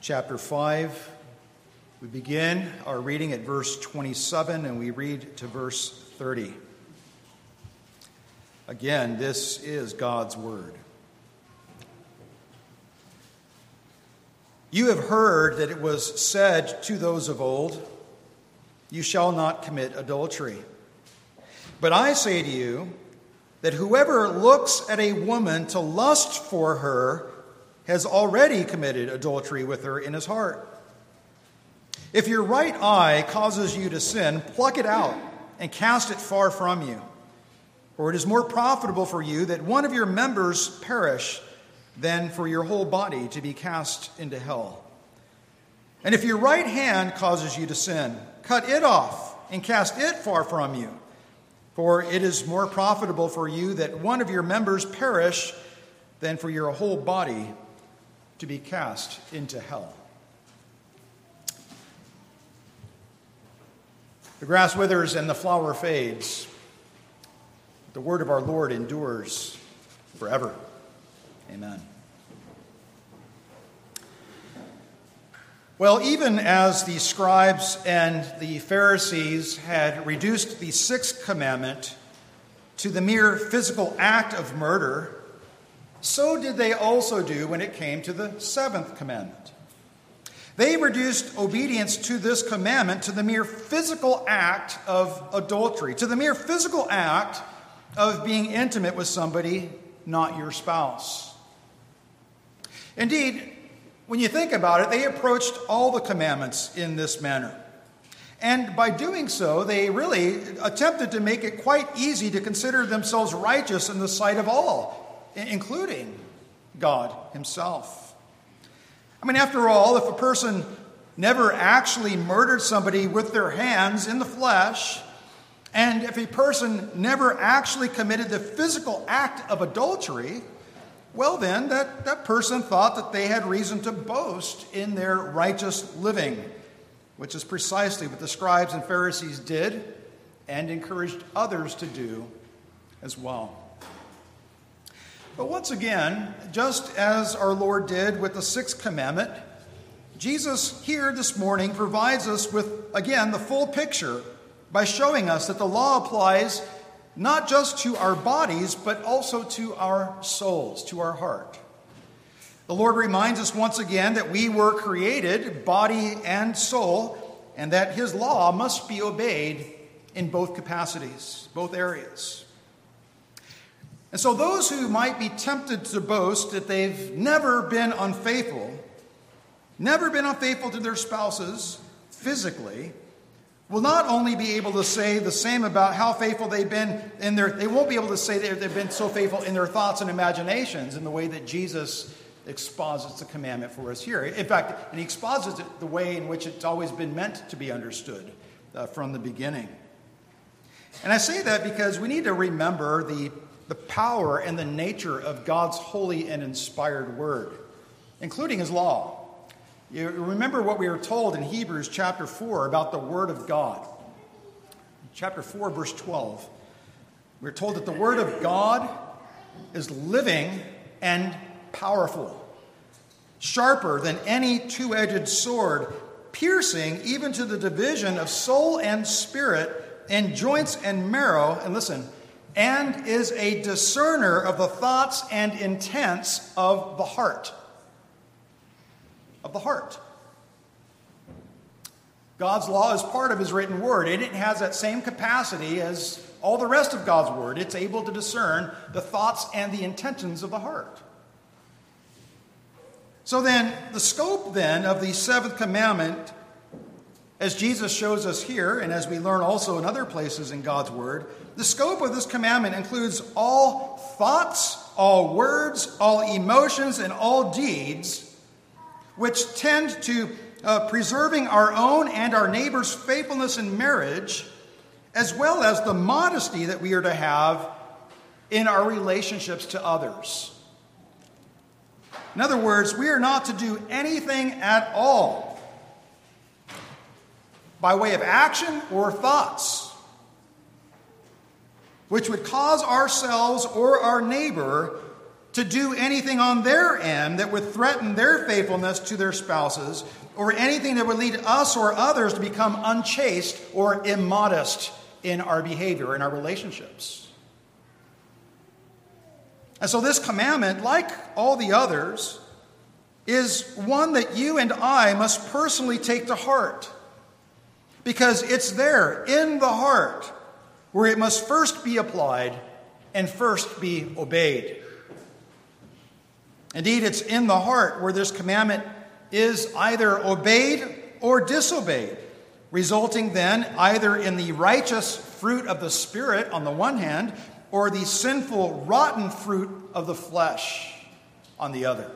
chapter 5. We begin our reading at verse 27 and we read to verse 30. Again, this is God's word. You have heard that it was said to those of old, "You shall not commit adultery." But I say to you that whoever looks at a woman to lust for her has already committed adultery with her in his heart. If your right eye causes you to sin, pluck it out and cast it far from you. For it is more profitable for you that one of your members perish than for your whole body to be cast into hell. And if your right hand causes you to sin, cut it off and cast it far from you. For it is more profitable for you that one of your members perish than for your whole body to be cast into hell. The grass withers and the flower fades. The word of our Lord endures forever. Amen. Well, even as the scribes and the Pharisees had reduced the sixth commandment to the mere physical act of murder, so did they also do when it came to the seventh commandment. They reduced obedience to this commandment to the mere physical act of adultery, to the mere physical act of being intimate with somebody not your spouse. Indeed, when you think about it, they approached all the commandments in this manner. And by doing so, they really attempted to make it quite easy to consider themselves righteous in the sight of all, including God himself. I mean, after all, if a person never actually murdered somebody with their hands in the flesh, and if a person never actually committed the physical act of adultery, well then, that person thought that they had reason to boast in their righteous living, which is precisely what the scribes and Pharisees did and encouraged others to do as well. But once again, just as our Lord did with the sixth commandment, Jesus here this morning provides us with, again, the full picture by showing us that the law applies not just to our bodies, but also to our souls, to our heart. The Lord reminds us once again that we were created, body and soul, and that his law must be obeyed in both capacities, both areas. And so those who might be tempted to boast that they've never been unfaithful to their spouses physically, will not only be able to say the same about how faithful they've been they won't be able to say that they've been so faithful in their thoughts and imaginations in the way that Jesus exposits the commandment for us here. In fact, and he exposits it the way in which it's always been meant to be understood from the beginning. And I say that because we need to remember the power and the nature of God's holy and inspired word, including his law. You remember what we were told in Hebrews chapter 4 about the word of God. Chapter 4, verse 12. We're told that the word of God is living and powerful, sharper than any two-edged sword, piercing even to the division of soul and spirit and joints and marrow, and listen, and is a discerner of the thoughts and intents of the heart. Of the heart. God's law is part of his written word, and it has that same capacity as all the rest of God's word. It's able to discern the thoughts and the intentions of the heart. So then, the scope then of the seventh commandment, as Jesus shows us here, and as we learn also in other places in God's word, the scope of this commandment includes all thoughts, all words, all emotions, and all deeds which tend to preserving our own and our neighbor's faithfulness in marriage, as well as the modesty that we are to have in our relationships to others. In other words, we are not to do anything at all by way of action or thoughts which would cause ourselves or our neighbor to do anything on their end that would threaten their faithfulness to their spouses, or anything that would lead us or others to become unchaste or immodest in our behavior, in our relationships. And so this commandment, like all the others, is one that you and I must personally take to heart, because it's there in the heart where it must first be applied and first be obeyed. Indeed, it's in the heart where this commandment is either obeyed or disobeyed, resulting then either in the righteous fruit of the Spirit on the one hand, or the sinful, rotten fruit of the flesh on the other.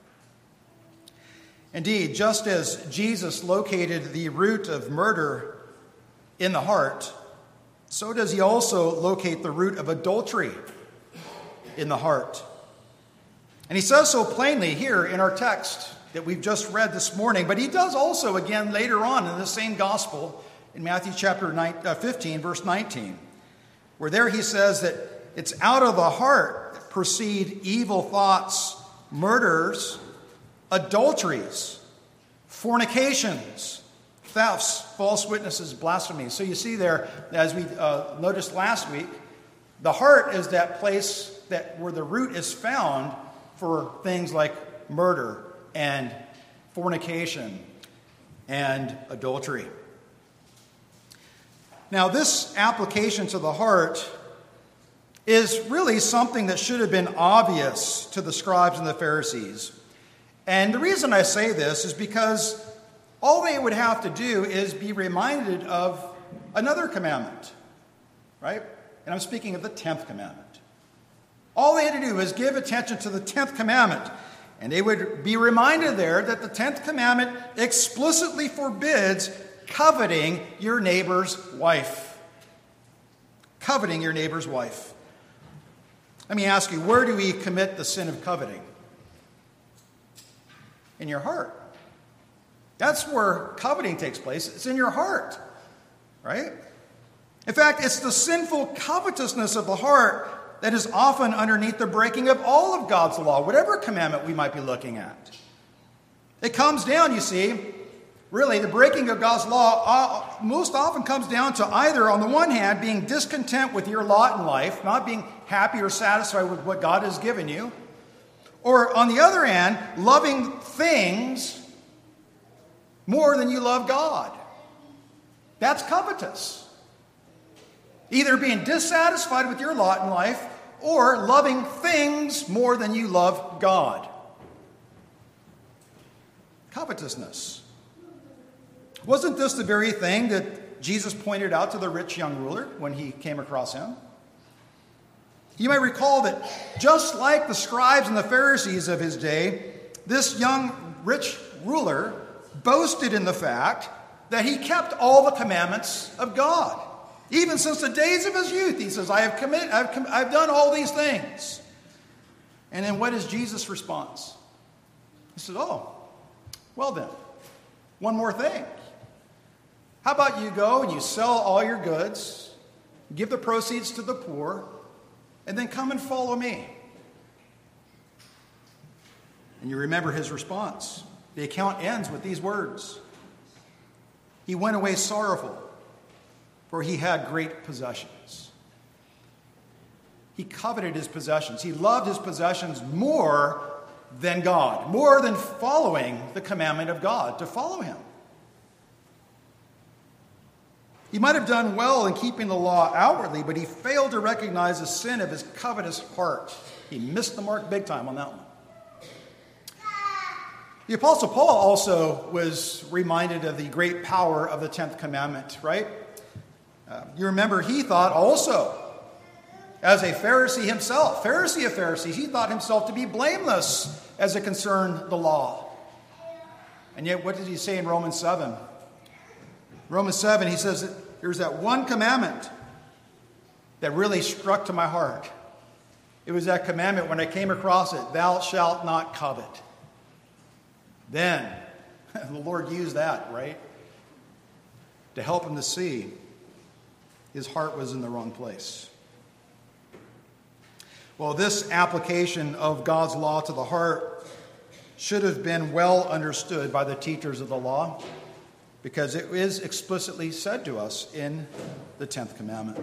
Indeed, just as Jesus located the root of murder in the heart, so does he also locate the root of adultery in the heart. And he says so plainly here in our text that we've just read this morning, but he does also again later on in the same gospel in Matthew chapter 15, verse 19, where there he says that it's out of the heart that proceed evil thoughts, murders, adulteries, fornications, thefts, false witnesses, blasphemies. So you see there, as we noticed last week, the heart is that place where the root is found for things like murder and fornication and adultery. Now, this application to the heart is really something that should have been obvious to the scribes and the Pharisees. And the reason I say this is because all they would have to do is be reminded of another commandment, right? And I'm speaking of the 10th commandment. All they had to do is give attention to the 10th commandment, and they would be reminded there that the 10th commandment explicitly forbids coveting your neighbor's wife. Coveting your neighbor's wife. Let me ask you, where do we commit the sin of coveting? In your heart. That's where coveting takes place. It's in your heart, right? In fact, it's the sinful covetousness of the heart that is often underneath the breaking of all of God's law, whatever commandment we might be looking at. It comes down, you see, really, the breaking of God's law most often comes down to either, on the one hand, being discontent with your lot in life, not being happy or satisfied with what God has given you, or on the other hand, loving things more than you love God. That's covetous. Either being dissatisfied with your lot in life or loving things more than you love God. Covetousness. Wasn't this the very thing that Jesus pointed out to the rich young ruler when he came across him? You may recall that just like the scribes and the Pharisees of his day, this young rich ruler boasted in the fact that he kept all the commandments of God. Even since the days of his youth, he says, I've done all these things. And then what is Jesus' response? He said, oh, well then, one more thing. How about you go and you sell all your goods, give the proceeds to the poor, and then come and follow me? And you remember his response. The account ends with these words. He went away sorrowful, for he had great possessions. He coveted his possessions. He loved his possessions more than God, more than following the commandment of God, to follow him. He might have done well in keeping the law outwardly, but he failed to recognize the sin of his covetous heart. He missed the mark big time on that one. The Apostle Paul also was reminded of the great power of the 10th commandment, right? You remember he thought also, as a Pharisee himself, Pharisee of Pharisees, he thought himself to be blameless as it concerned the law. And yet, what did he say in Romans 7? Romans 7, he says that there's that one commandment that really struck to my heart. It was that commandment when I came across it, thou shalt not covet. Then, the Lord used that, right, to help him to see his heart was in the wrong place. Well, this application of God's law to the heart should have been well understood by the teachers of the law, because it is explicitly said to us in the 10th commandment.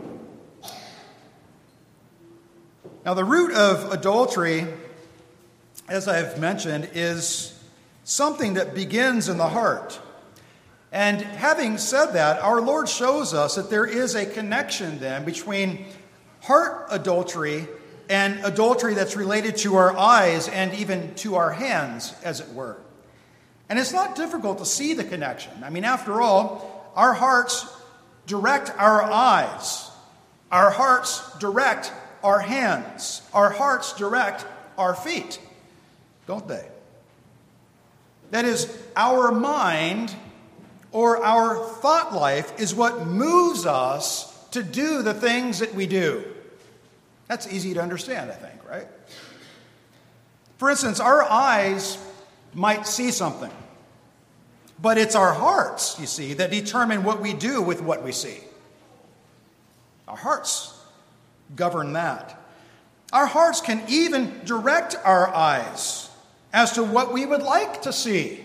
Now, the root of adultery, as I've mentioned, is something that begins in the heart. And having said that, our Lord shows us that there is a connection then between heart adultery and adultery that's related to our eyes and even to our hands, as it were. And it's not difficult to see the connection. I mean, after all, our hearts direct our eyes. Our hearts direct our hands. Our hearts direct our feet, don't they? That is, our mind or our thought life is what moves us to do the things that we do. That's easy to understand, I think, right? For instance, our eyes might see something, but it's our hearts, you see, that determine what we do with what we see. Our hearts govern that. Our hearts can even direct our eyes as to what we would like to see.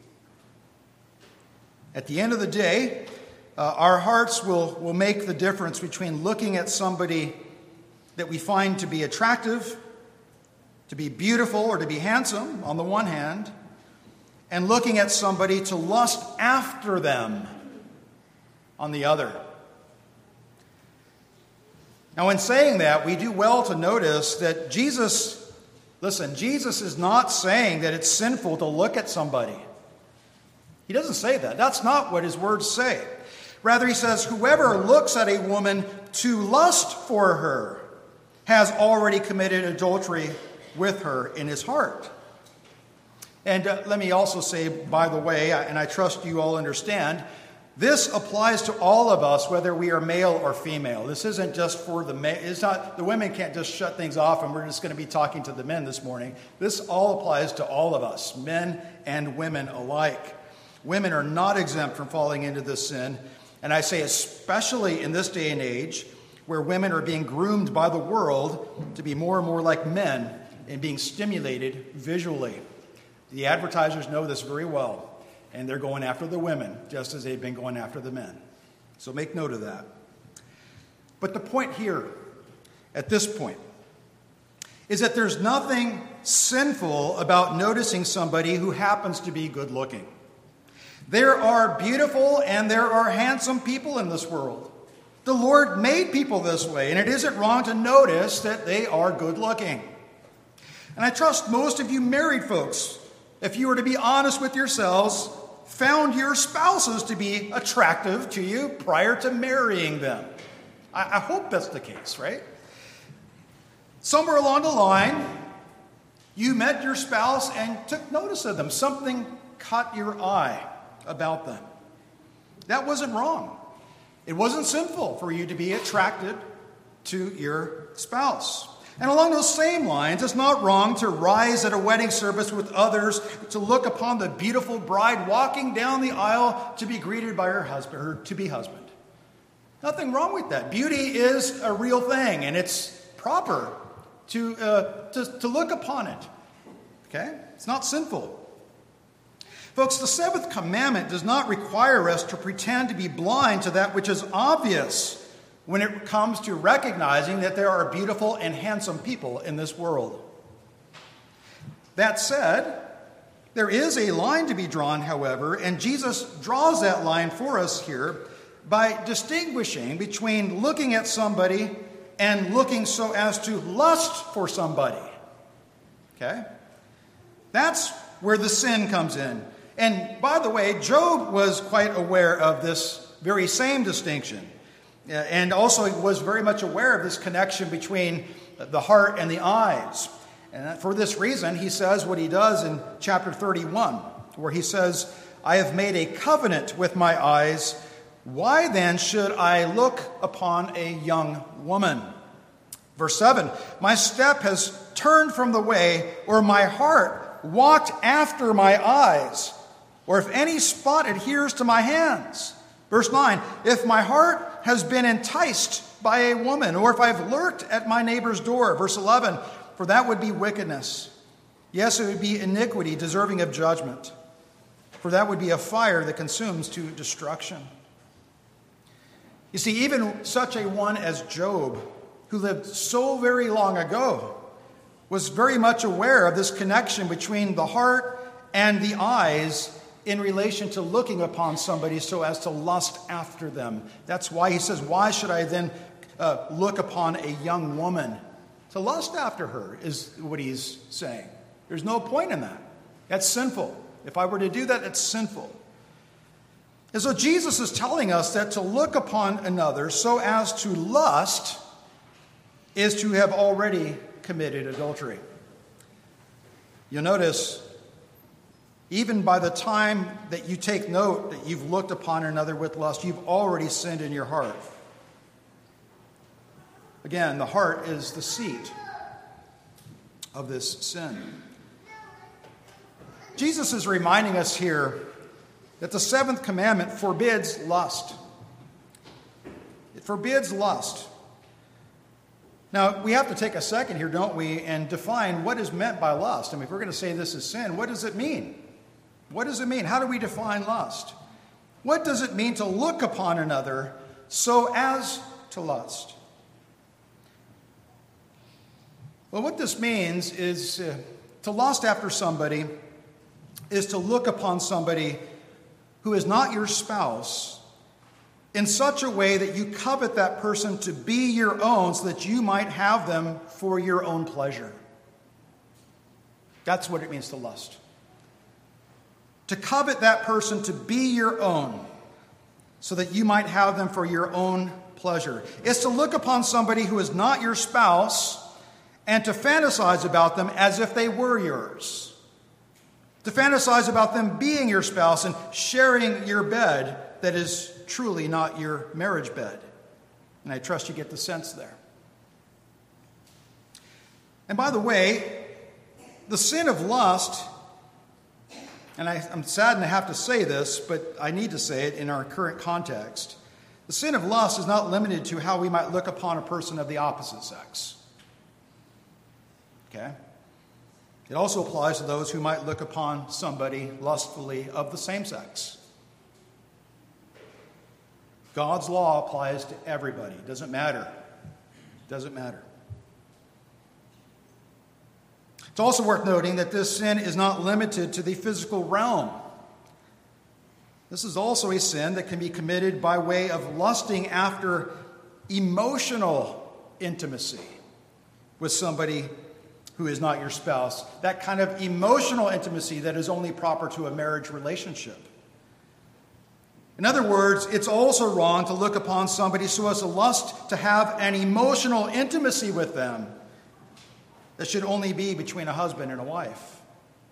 At the end of the day, our hearts will make the difference between looking at somebody that we find to be attractive, to be beautiful, or to be handsome on the one hand, and looking at somebody to lust after them on the other. Now, in saying that, we do well to notice that Jesus is not saying that it's sinful to look at somebody. He doesn't say that. That's not what his words say. Rather, he says, whoever looks at a woman to lust for her has already committed adultery with her in his heart. And let me also say, by the way, and I trust you all understand, this applies to all of us, whether we are male or female. This isn't just for the men. It's not, the women can't just shut things off and we're just going to be talking to the men this morning. This all applies to all of us, men and women alike. Women are not exempt from falling into this sin. And I say especially in this day and age, where women are being groomed by the world to be more and more like men and being stimulated visually. The advertisers know this very well, and they're going after the women just as they've been going after the men. So make note of that. But the point here, at this point, is that there's nothing sinful about noticing somebody who happens to be good looking. There are beautiful and there are handsome people in this world. The Lord made people this way, and it isn't wrong to notice that they are good looking. And I trust most of you married folks, if you were to be honest with yourselves, found your spouses to be attractive to you prior to marrying them. I hope that's the case, right? Somewhere along the line, you met your spouse and took notice of them. Something caught your eye about them. That wasn't wrong. It wasn't sinful for you to be attracted to your spouse. And along those same lines, it's not wrong to rise at a wedding service with others to look upon the beautiful bride walking down the aisle to be greeted by her husband, her to-be husband. Nothing wrong with that. Beauty is a real thing, and it's proper to look upon it. Okay? It's not sinful. Folks, the seventh commandment does not require us to pretend to be blind to that which is obvious when it comes to recognizing that there are beautiful and handsome people in this world. That said, there is a line to be drawn, however, and Jesus draws that line for us here by distinguishing between looking at somebody and looking so as to lust for somebody. Okay? That's where the sin comes in. And by the way, Job was quite aware of this very same distinction. And also was very much aware of this connection between the heart and the eyes. And for this reason, he says what he does in chapter 31, where he says, I have made a covenant with my eyes. Why then should I look upon a young woman? Verse 7, my step has turned from the way, or my heart walked after my eyes, or if any spot adheres to my hands. Verse 9, if my heart has been enticed by a woman, or if I've lurked at my neighbor's door. Verse 11, for that would be wickedness. Yes, it would be iniquity deserving of judgment. For that would be a fire that consumes to destruction. You see, even such a one as Job, who lived so very long ago, was very much aware of this connection between the heart and the eyes in relation to looking upon somebody so as to lust after them. That's why he says, why should I then look upon a young woman? To lust after her is what he's saying. There's no point in that. That's sinful. If I were to do that, it's sinful. And so Jesus is telling us that to look upon another so as to lust is to have already committed adultery. You'll notice, even by the time that you take note that you've looked upon another with lust, you've already sinned in your heart. Again, the heart is the seat of this sin. Jesus is reminding us here that the seventh commandment forbids lust. It forbids lust. Now, we have to take a second here, don't we, and define what is meant by lust. I mean, if we're going to say this is sin, what does it mean? What does it mean? How do we define lust? What does it mean to look upon another so as to lust? Well, what this means is to lust after somebody is to look upon somebody who is not your spouse in such a way that you covet that person to be your own so that you might have them for your own pleasure. That's what it means to lust. To covet that person to be your own so that you might have them for your own pleasure. It's to look upon somebody who is not your spouse and to fantasize about them as if they were yours. To fantasize about them being your spouse and sharing your bed that is truly not your marriage bed. And I trust you get the sense there. And by the way, the sin of lust, and I'm saddened to have to say this, but I need to say it in our current context. The sin of lust is not limited to how we might look upon a person of the opposite sex. Okay? It also applies to those who might look upon somebody lustfully of the same sex. God's law applies to everybody. It doesn't matter. It doesn't matter. It's also worth noting that this sin is not limited to the physical realm. This is also a sin that can be committed by way of lusting after emotional intimacy with somebody who is not your spouse. That kind of emotional intimacy that is only proper to a marriage relationship. In other words, it's also wrong to look upon somebody so as to lust to have an emotional intimacy with them that should only be between a husband and a wife.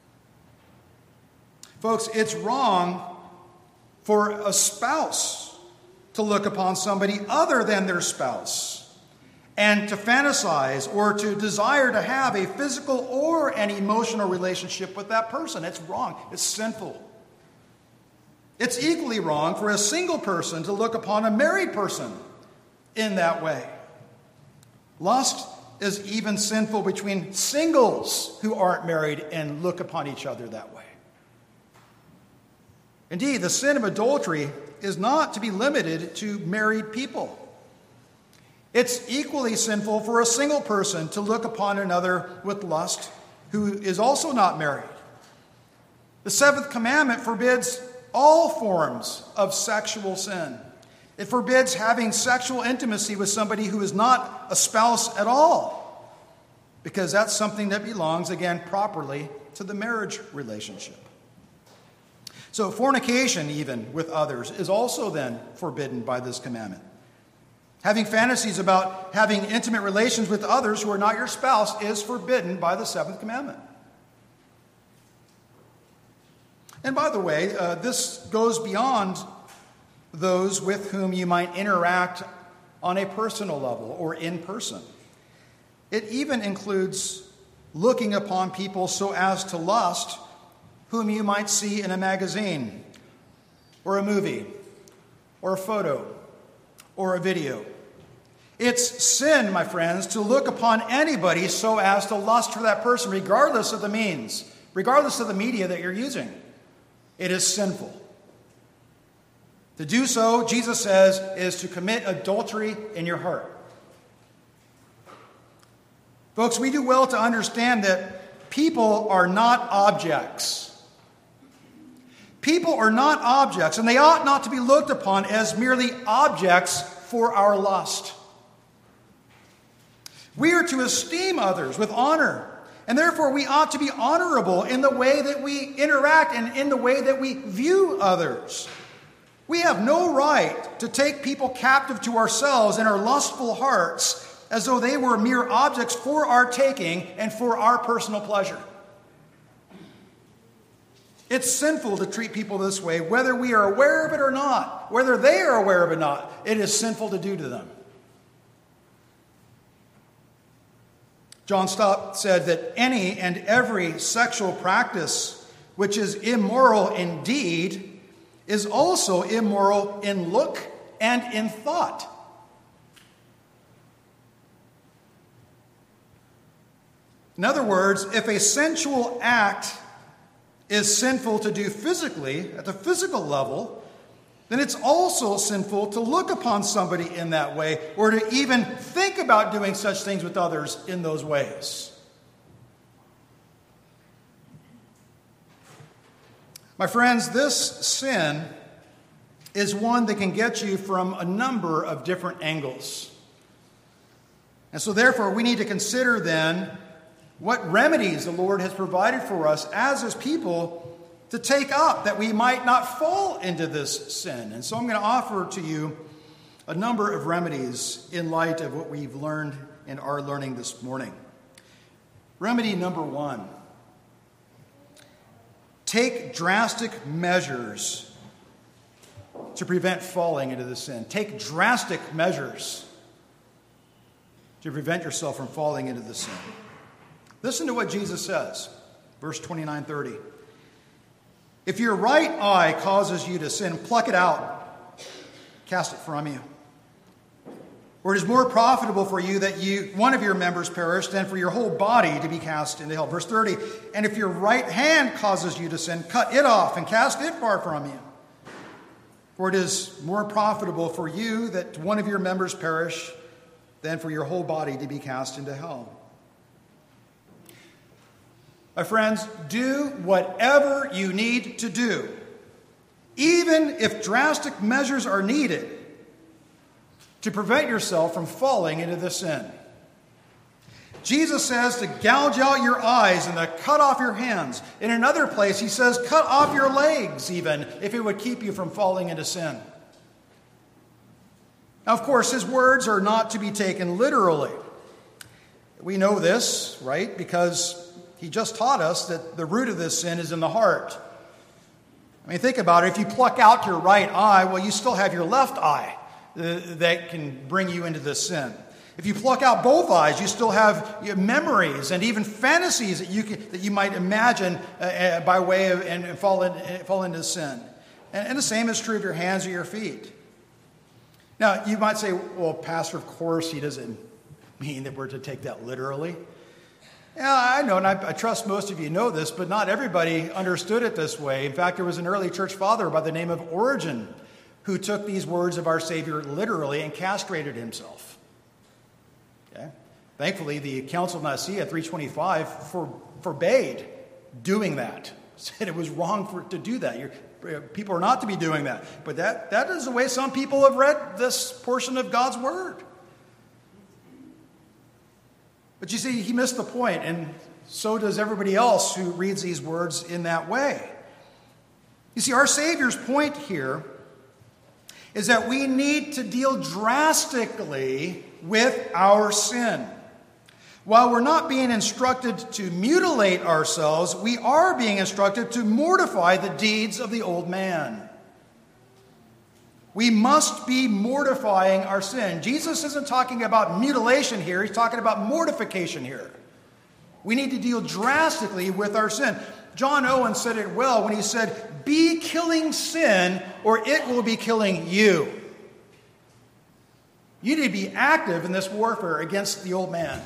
Folks, it's wrong for a spouse to look upon somebody other than their spouse and to fantasize or to desire to have a physical or an emotional relationship with that person. It's wrong. It's sinful. It's equally wrong for a single person to look upon a married person in that way. Lust is even sinful between singles who aren't married and look upon each other that way. Indeed, the sin of adultery is not to be limited to married people. It's equally sinful for a single person to look upon another with lust who is also not married. The seventh commandment forbids all forms of sexual sin. It forbids having sexual intimacy with somebody who is not a spouse at all, because that's something that belongs, again, properly to the marriage relationship. So fornication, even with others, is also then forbidden by this commandment. Having fantasies about having intimate relations with others who are not your spouse is forbidden by the seventh commandment. And by the way, this goes beyond those with whom you might interact on a personal level or in person. It even includes looking upon people so as to lust whom you might see in a magazine or a movie or a photo or a video. It's sin, my friends, to look upon anybody so as to lust for that person, regardless of the means, regardless of the media that you're using. It is sinful. To do so, Jesus says, is to commit adultery in your heart. Folks, we do well to understand that people are not objects. People are not objects, and they ought not to be looked upon as merely objects for our lust. We are to esteem others with honor, and therefore we ought to be honorable in the way that we interact and in the way that we view others. We have no right to take people captive to ourselves in our lustful hearts as though they were mere objects for our taking and for our personal pleasure. It's sinful to treat people this way, whether we are aware of it or not, whether they are aware of it or not. It is sinful to do to them. John Stott said that any and every sexual practice which is immoral in deed is also immoral in look and in thought. In other words, if a sensual act is sinful to do physically, at the physical level, then it's also sinful to look upon somebody in that way or to even think about doing such things with others in those ways. My friends, this sin is one that can get you from a number of different angles. And so therefore, we need to consider then what remedies the Lord has provided for us as His people to take up, that we might not fall into this sin. And so I'm going to offer to you a number of remedies in light of what we've learned and are learning this morning. Remedy number 1. Take drastic measures to prevent falling into the sin. Take drastic measures to prevent yourself from falling into the sin. Listen to what Jesus says, verse 29-30. If your right eye causes you to sin, pluck it out, cast it from you. For it is more profitable for you that one of your members perish than for your whole body to be cast into hell. Verse 30, and if your right hand causes you to sin, cut it off and cast it far from you. For it is more profitable for you that one of your members perish than for your whole body to be cast into hell. My friends, do whatever you need to do, even if drastic measures are needed, to prevent yourself from falling into the sin. Jesus says to gouge out your eyes and to cut off your hands. In another place, he says, cut off your legs even, if it would keep you from falling into sin. Now, of course, his words are not to be taken literally. We know this, right? Because he just taught us that the root of this sin is in the heart. I mean, think about it. If you pluck out your right eye, well, you still have your left eye that can bring you into this sin. If you pluck out both eyes, you still have memories and even fantasies that you might imagine by way of and fall into sin. And the same is true of your hands or your feet. Now, you might say, well, Pastor, of course he doesn't mean that we're to take that literally. Yeah, I know, and I trust most of you know this, but not everybody understood it this way. In fact, there was an early church father by the name of Origen who took these words of our Savior literally and castrated himself. Okay? Thankfully, the Council of Nicaea 325 forbade doing that. Said it was wrong to do that. People are not to be doing that. But that is the way some people have read this portion of God's Word. But you see, he missed the point, and so does everybody else who reads these words in that way. You see, our Savior's point here is that we need to deal drastically with our sin. While we're not being instructed to mutilate ourselves, we are being instructed to mortify the deeds of the old man. We must be mortifying our sin. Jesus isn't talking about mutilation here. He's talking about mortification here. We need to deal drastically with our sin. John Owen said it well when he said, be killing sin or it will be killing you. You need to be active in this warfare against the old man.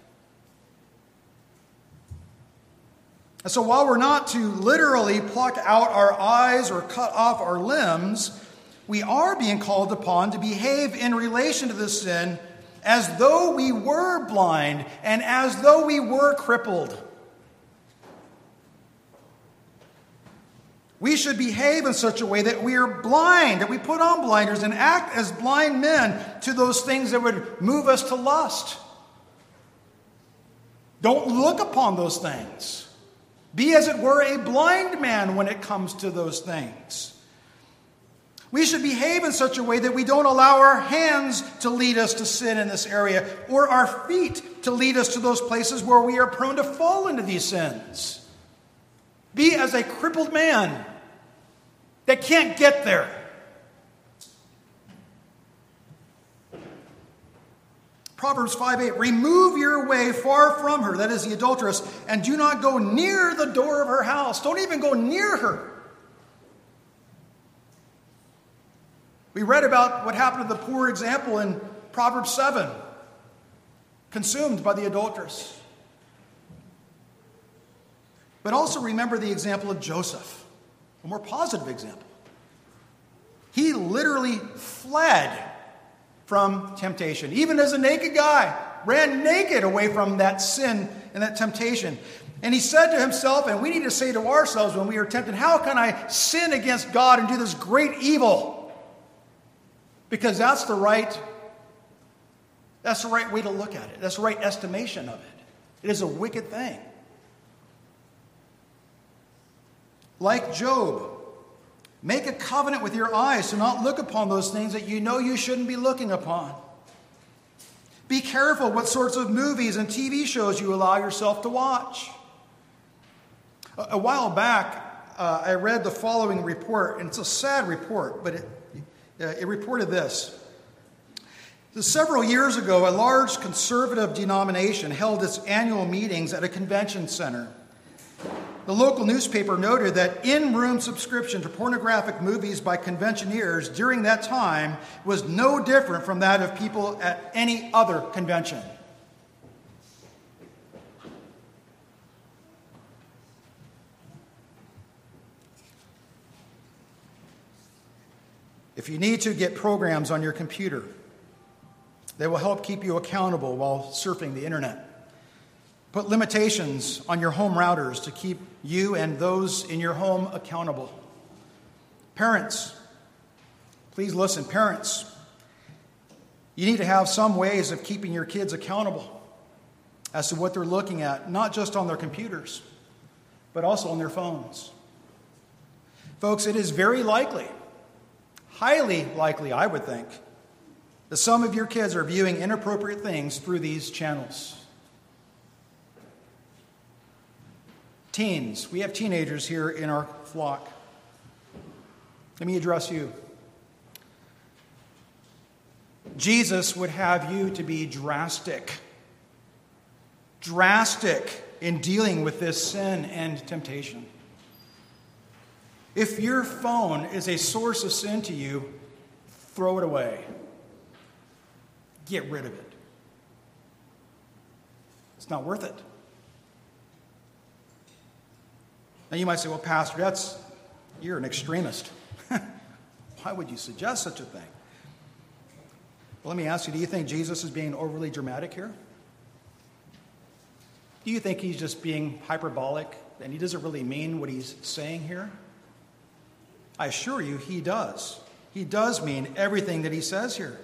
And so while we're not to literally pluck out our eyes or cut off our limbs, we are being called upon to behave in relation to this sin as though we were blind and as though we were crippled. We should behave in such a way that we are blind, that we put on blinders and act as blind men to those things that would move us to lust. Don't look upon those things. Be, as it were, a blind man when it comes to those things. We should behave in such a way that we don't allow our hands to lead us to sin in this area, or our feet to lead us to those places where we are prone to fall into these sins. Be as a crippled man that can't get there. Proverbs 5:8, remove your way far from her, that is the adulteress, and do not go near the door of her house. Don't even go near her. We read about what happened to the poor example in Proverbs 7, consumed by the adulteress. But also remember the example of Joseph, a more positive example. He literally fled from temptation. Even as a naked guy, ran naked away from that sin and that temptation. And he said to himself, and we need to say to ourselves when we are tempted, how can I sin against God and do this great evil? Because that's the right way to look at it. That's the right estimation of it. It is a wicked thing. Like Job, make a covenant with your eyes to not look upon those things that you know you shouldn't be looking upon. Be careful what sorts of movies and TV shows you allow yourself to watch. A while back, I read the following report, and it's a sad report, but it reported this. Several years ago, a large conservative denomination held its annual meetings at a convention center. The local newspaper noted that in-room subscription to pornographic movies by conventioneers during that time was no different from that of people at any other convention. If you need to get programs on your computer, they will help keep you accountable while surfing the internet. Put limitations on your home routers to keep you and those in your home accountable. Parents, please listen. Parents, you need to have some ways of keeping your kids accountable as to what they're looking at, not just on their computers, but also on their phones. Folks, it is very likely, highly likely, I would think, that some of your kids are viewing inappropriate things through these channels. Teens, we have teenagers here in our flock. Let me address you. Jesus would have you to be drastic in dealing with this sin and temptation. If your phone is a source of sin to you, throw it away. Get rid of it. It's not worth it. Now you might say, well, Pastor, you're an extremist. Why would you suggest such a thing? Well, let me ask you, do you think Jesus is being overly dramatic here? Do you think he's just being hyperbolic and he doesn't really mean what he's saying here? I assure you, he does. He does mean everything that he says here.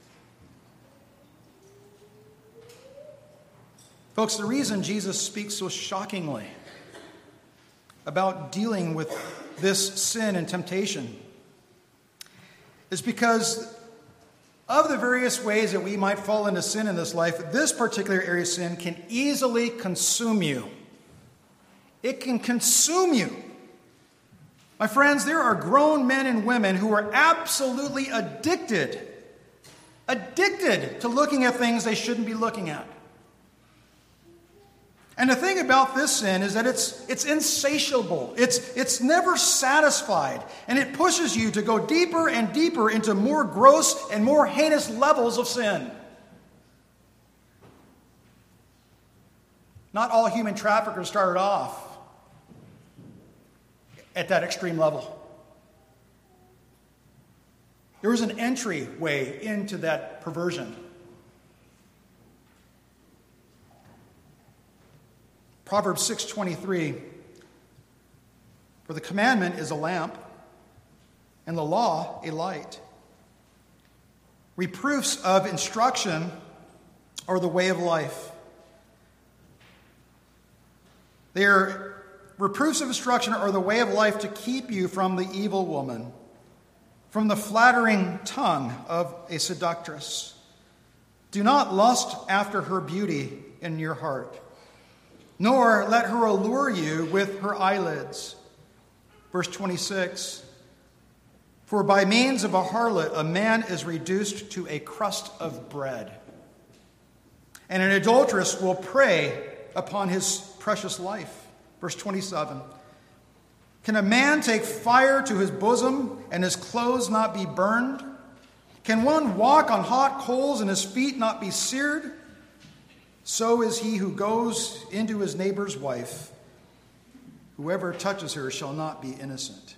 Folks, the reason Jesus speaks so shockingly about dealing with this sin and temptation is because of the various ways that we might fall into sin in this life. This particular area of sin can easily consume you. It can consume you. My friends, there are grown men and women who are absolutely addicted to looking at things they shouldn't be looking at. And the thing about this sin is that it's insatiable. It's never satisfied. And it pushes you to go deeper and deeper into more gross and more heinous levels of sin. Not all human traffickers started off at that extreme level. There was an entryway into that perversion. Proverbs 6:23, for the commandment is a lamp, and the law a light. Reproofs of instruction are the way of life. Reproofs of instruction are the way of life to keep you from the evil woman, from the flattering tongue of a seductress. Do not lust after her beauty in your heart, nor let her allure you with her eyelids. Verse 26, for by means of a harlot a man is reduced to a crust of bread, and an adulteress will prey upon his precious life. Verse 27, can a man take fire to his bosom and his clothes not be burned? Can one walk on hot coals and his feet not be seared? So is he who goes into his neighbor's wife. Whoever touches her shall not be innocent.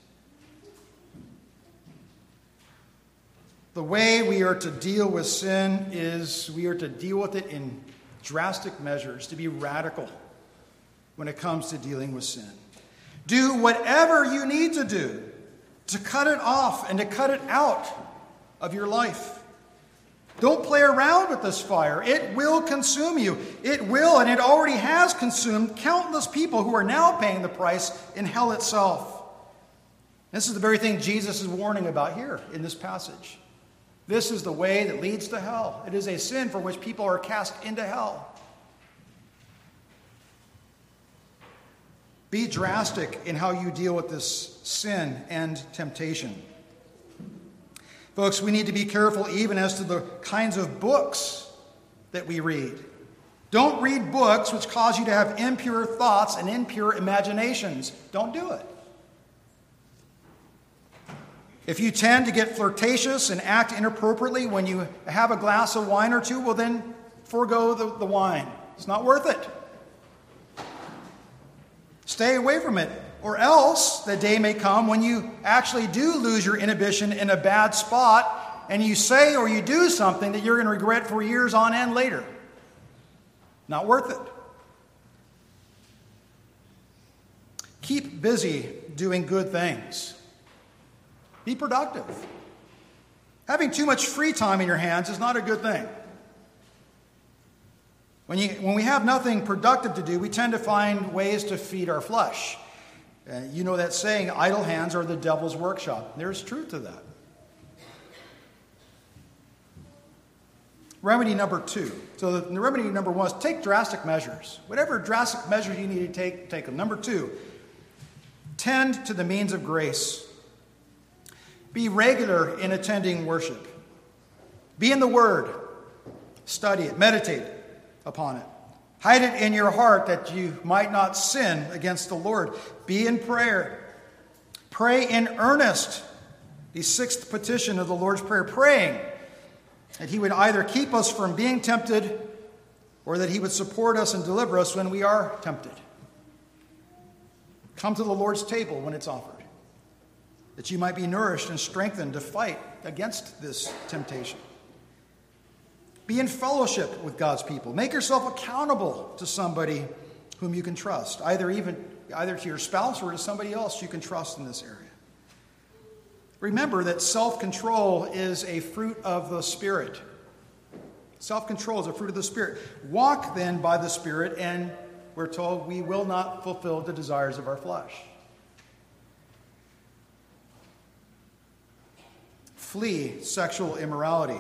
The way we are to deal with sin is we are to deal with it in drastic measures, to be radical when it comes to dealing with sin. Do whatever you need to do to cut it off and to cut it out of your life. Don't play around with this fire. It will consume you. It will, and it already has consumed countless people who are now paying the price in hell itself. This is the very thing Jesus is warning about here in this passage. This is the way that leads to hell. It is a sin for which people are cast into hell. Be drastic in how you deal with this sin and temptation. Folks, we need to be careful even as to the kinds of books that we read. Don't read books which cause you to have impure thoughts and impure imaginations. Don't do it. If you tend to get flirtatious and act inappropriately when you have a glass of wine or two, well then forego the wine. It's not worth it. Stay away from it. Or else the day may come when you actually do lose your inhibition in a bad spot and you say or you do something that you're going to regret for years on end later. Not worth it. Keep busy doing good things. Be productive. Having too much free time in your hands is not a good thing. When we have nothing productive to do, we tend to find ways to feed our flesh. You know that saying, idle hands are the devil's workshop. There's truth to that. Remedy number 2. So the remedy number 1 is take drastic measures. Whatever drastic measures you need to take them. Number 2, tend to the means of grace. Be regular in attending worship. Be in the Word. Study it. Meditate upon it. Hide it in your heart that you might not sin against the Lord. Be in prayer. Pray in earnest. The 6th petition of the Lord's Prayer, praying that He would either keep us from being tempted or that He would support us and deliver us when we are tempted. Come to the Lord's table when it's offered, that you might be nourished and strengthened to fight against this temptation. Be in fellowship with God's people. Make yourself accountable to somebody whom you can trust, either to your spouse or to somebody else you can trust in this area. Remember that self-control is a fruit of the Spirit. Self-control is a fruit of the Spirit. Walk then by the Spirit, and we're told we will not fulfill the desires of our flesh. Flee sexual immorality.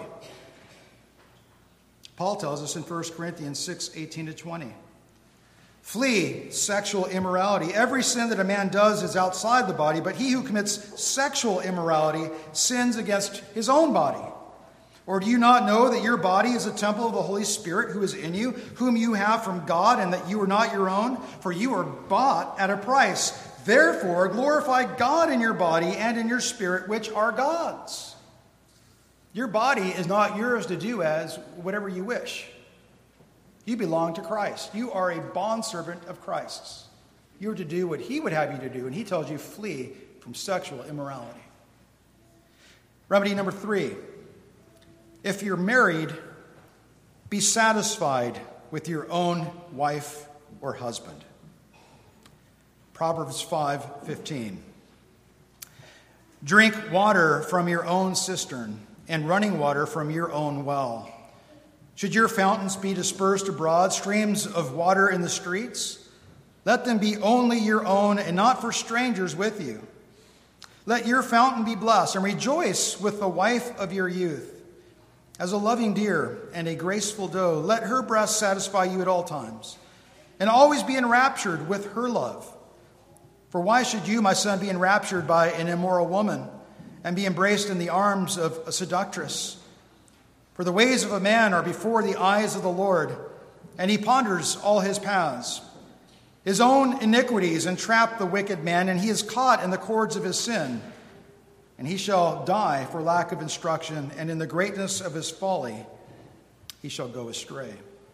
Paul tells us in 1 Corinthians 6:18-20. Flee sexual immorality. Every sin that a man does is outside the body, but he who commits sexual immorality sins against his own body. Or do you not know that your body is a temple of the Holy Spirit who is in you, whom you have from God, and that you are not your own? For you are bought at a price. Therefore, glorify God in your body and in your spirit, which are God's. Your body is not yours to do as whatever you wish. You belong to Christ. You are a bondservant of Christ's. You are to do what he would have you to do, and he tells you flee from sexual immorality. Remedy number 3. If you're married, be satisfied with your own wife or husband. Proverbs 5:15. Drink water from your own cistern and running water from your own well. Should your fountains be dispersed abroad, streams of water in the streets? Let them be only your own and not for strangers with you. Let your fountain be blessed and rejoice with the wife of your youth. As a loving deer and a graceful doe, let her breast satisfy you at all times, and always be enraptured with her love. For why should you, my son, be enraptured by an immoral woman and be embraced in the arms of a seductress? For the ways of a man are before the eyes of the Lord, and he ponders all his paths. His own iniquities entrap the wicked man, and he is caught in the cords of his sin. And he shall die for lack of instruction, and in the greatness of his folly he shall go astray.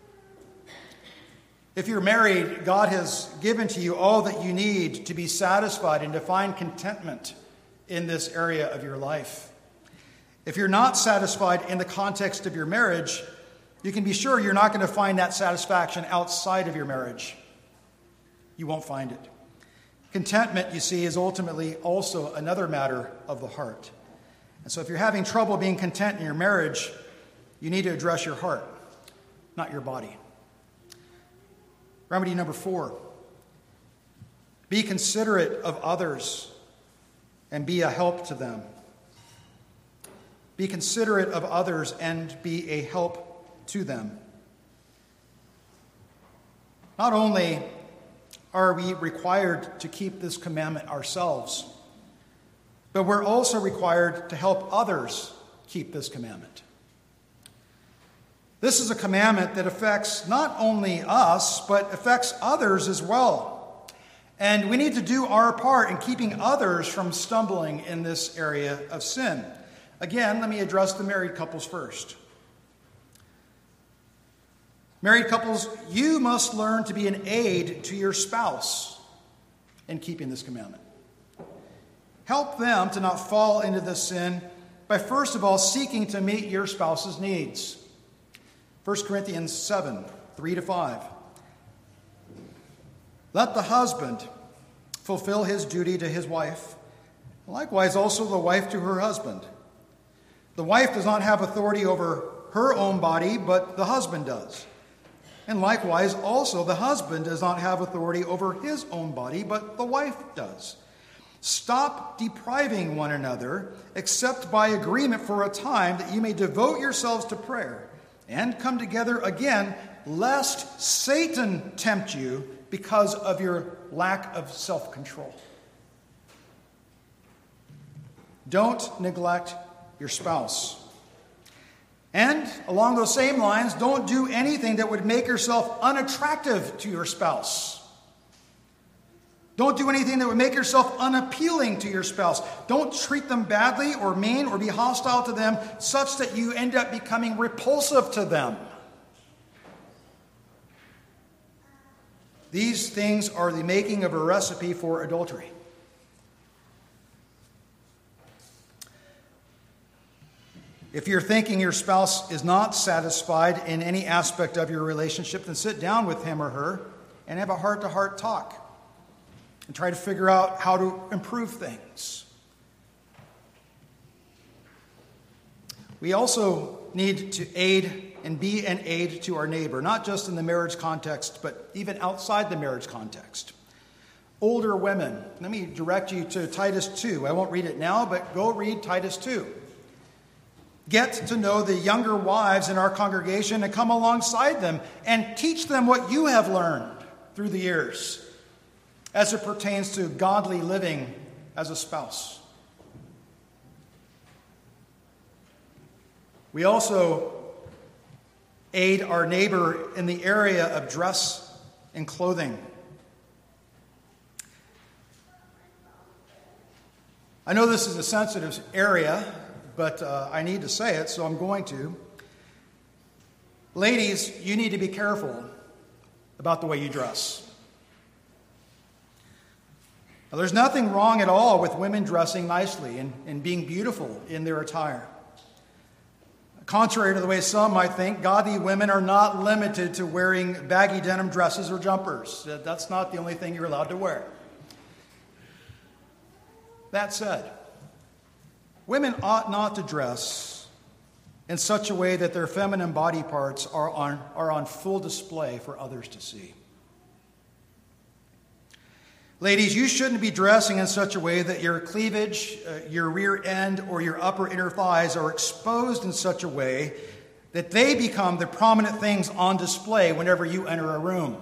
If you're married, God has given to you all that you need to be satisfied and to find contentment in this area of your life. If you're not satisfied in the context of your marriage, you can be sure you're not going to find that satisfaction outside of your marriage. You won't find it. Contentment, you see, is ultimately also another matter of the heart. And so if you're having trouble being content in your marriage, you need to address your heart, not your body. Remedy number 4. Be considerate of others and be a help to them. Be considerate of others and be a help to them. Not only are we required to keep this commandment ourselves, but we're also required to help others keep this commandment. This is a commandment that affects not only us, but affects others as well. And we need to do our part in keeping others from stumbling in this area of sin. Again, let me address the married couples first. Married couples, you must learn to be an aid to your spouse in keeping this commandment. Help them to not fall into this sin by, first of all, seeking to meet your spouse's needs. 1 Corinthians 7, 3-5. Let the husband fulfill his duty to his wife, likewise also the wife to her husband. The wife does not have authority over her own body, but the husband does. And likewise, also, the husband does not have authority over his own body, but the wife does. Stop depriving one another, except by agreement for a time, that you may devote yourselves to prayer and come together again, lest Satan tempt you because of your lack of self-control. Don't neglect your spouse. And along those same lines, don't do anything that would make yourself unattractive to your spouse. Don't do anything that would make yourself unappealing to your spouse. Don't treat them badly or mean or be hostile to them such that you end up becoming repulsive to them. These things are the making of a recipe for adultery. If you're thinking your spouse is not satisfied in any aspect of your relationship, then sit down with him or her and have a heart-to-heart talk and try to figure out how to improve things. We also need to aid and be an aid to our neighbor, not just in the marriage context, but even outside the marriage context. Older women, let me direct you to Titus 2. I won't read it now, but go read Titus 2. Get to know the younger wives in our congregation and come alongside them and teach them what you have learned through the years as it pertains to godly living as a spouse. We also aid our neighbor in the area of dress and clothing. I know this is a sensitive area, but I need to say it, so I'm going to. Ladies, you need to be careful about the way you dress. Now, there's nothing wrong at all with women dressing nicely and being beautiful in their attire. Contrary to the way some might think, godly women are not limited to wearing baggy denim dresses or jumpers. That's not the only thing you're allowed to wear. That said, women ought not to dress in such a way that their feminine body parts are on full display for others to see. Ladies, you shouldn't be dressing in such a way that your cleavage, your rear end, or your upper inner thighs are exposed in such a way that they become the prominent things on display whenever you enter a room.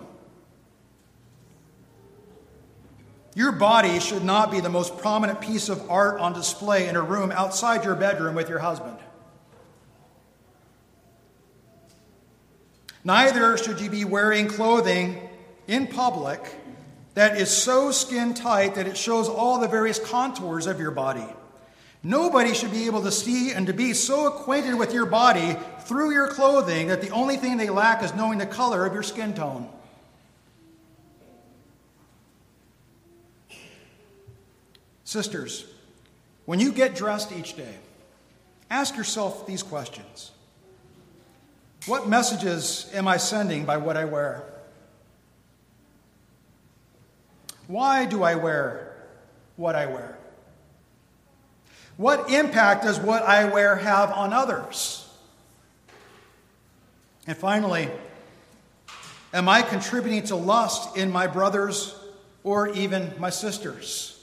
Your body should not be the most prominent piece of art on display in a room outside your bedroom with your husband. Neither should you be wearing clothing in public that is so skin tight that it shows all the various contours of your body. Nobody should be able to see and to be so acquainted with your body through your clothing that the only thing they lack is knowing the color of your skin tone. Sisters, when you get dressed each day, ask yourself these questions. What messages am I sending by what I wear? Why do I wear what I wear? What impact does what I wear have on others? And finally, am I contributing to lust in my brothers or even my sisters?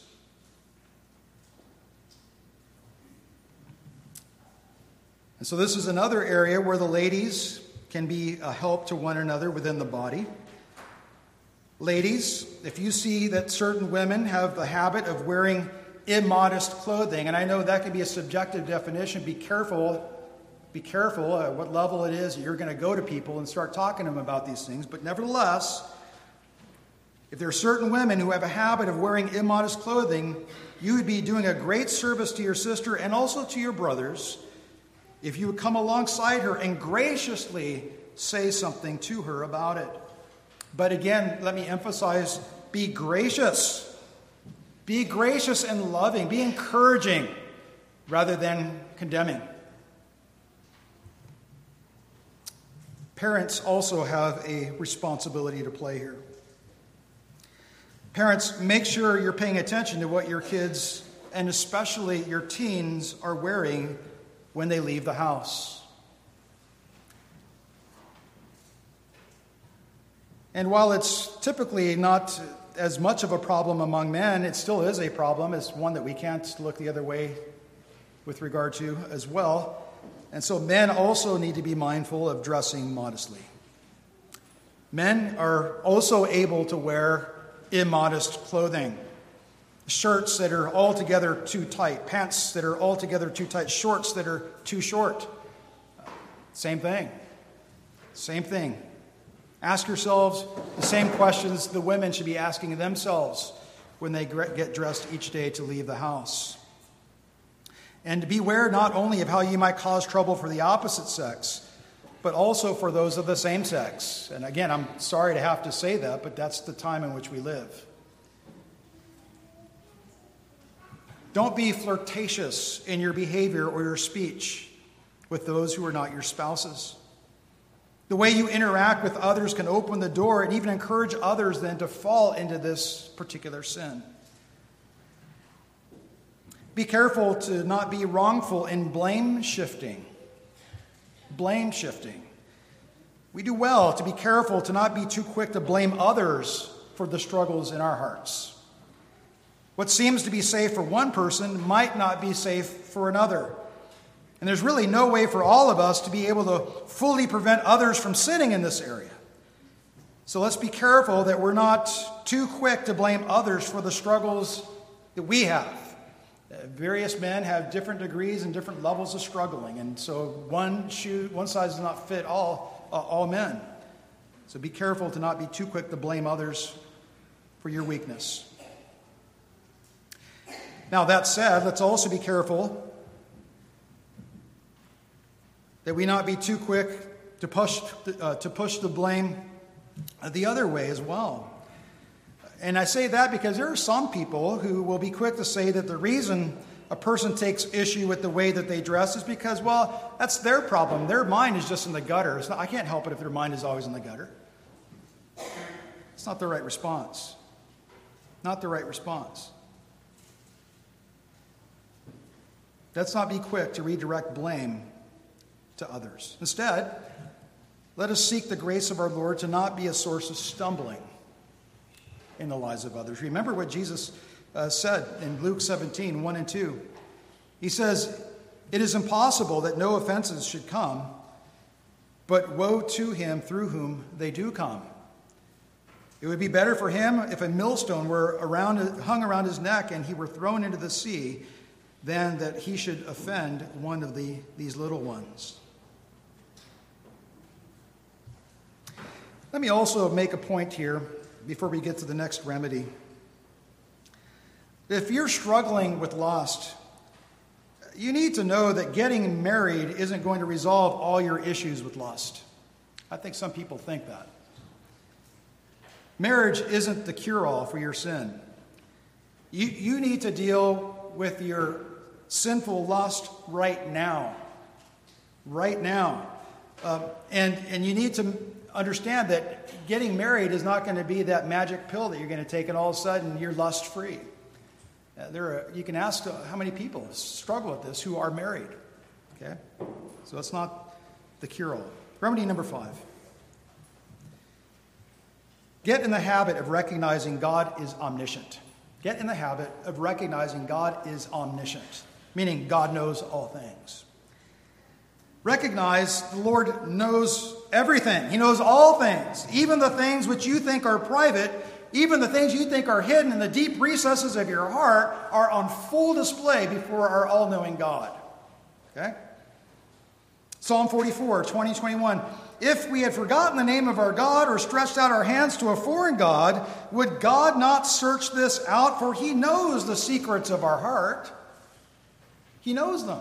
And so this is another area where the ladies can be a help to one another within the body. Ladies, if you see that certain women have the habit of wearing immodest clothing, and I know that can be a subjective definition, be careful what level it is you're going to go to people and start talking to them about these things. But nevertheless, if there are certain women who have a habit of wearing immodest clothing, you would be doing a great service to your sister and also to your brothers if you would come alongside her and graciously say something to her about it. But again, let me emphasize, be gracious. Be gracious and loving. Be encouraging rather than condemning. Parents also have a responsibility to play here. Parents, make sure you're paying attention to what your kids, and especially your teens, are wearing when they leave the house. And while it's typically not as much of a problem among men, it still is a problem. It's one that we can't look the other way with regard to as well. And so men also need to be mindful of dressing modestly. Men are also able to wear immodest clothing. Shirts that are altogether too tight, pants that are altogether too tight, shorts that are too short. Same thing. Same thing. Ask yourselves the same questions the women should be asking themselves when they get dressed each day to leave the house. And beware not only of how you might cause trouble for the opposite sex, but also for those of the same sex. And again, I'm sorry to have to say that, but that's the time in which we live. Don't be flirtatious in your behavior or your speech with those who are not your spouses. The way you interact with others can open the door and even encourage others then to fall into this particular sin. Be careful to not be wrongful in blame shifting. Blame shifting. We do well to be careful to not be too quick to blame others for the struggles in our hearts. What seems to be safe for one person might not be safe for another. And there's really no way for all of us to be able to fully prevent others from sinning in this area. So let's be careful that we're not too quick to blame others for the struggles that we have. Various men have different degrees and different levels of struggling, and so one size does not fit all men. So be careful to not be too quick to blame others for your weakness. Now, that said, let's also be careful that we not be too quick to push the blame the other way as well. And I say that because there are some people who will be quick to say that the reason a person takes issue with the way that they dress is because, well, that's their problem. Their mind is just in the gutter. I can't help it if their mind is always in the gutter. It's not the right response. Not the right response. Let's not be quick to redirect blame to others. Instead, let us seek the grace of our Lord to not be a source of stumbling in the lives of others. Remember what Jesus said in Luke 17, 1 and 2. He says, "It is impossible that no offenses should come, but woe to him through whom they do come. It would be better for him if a millstone were hung around his neck and he were thrown into the sea than that he should offend one of these little ones." Let me also make a point here before we get to the next remedy. If you're struggling with lust, you need to know that getting married isn't going to resolve all your issues with lust. I think some people think that. Marriage isn't the cure-all for your sin. You need to deal with your sinful lust right now. Right now. And you need to understand that getting married is not going to be that magic pill that you're going to take and all of a sudden you're lust-free. You can ask how many people struggle with this who are married. Okay? So it's not the cure-all. Remedy number 5. Get in the habit of recognizing God is omniscient. Get in the habit of recognizing God is omniscient, meaning God knows all things. Recognize the Lord knows everything. He knows all things, even the things which you think are private, even the things you think are hidden in the deep recesses of your heart are on full display before our all-knowing God. Okay? Psalm 44, 20, 21. If we had forgotten the name of our God or stretched out our hands to a foreign God, would God not search this out? For he knows the secrets of our heart. He knows them.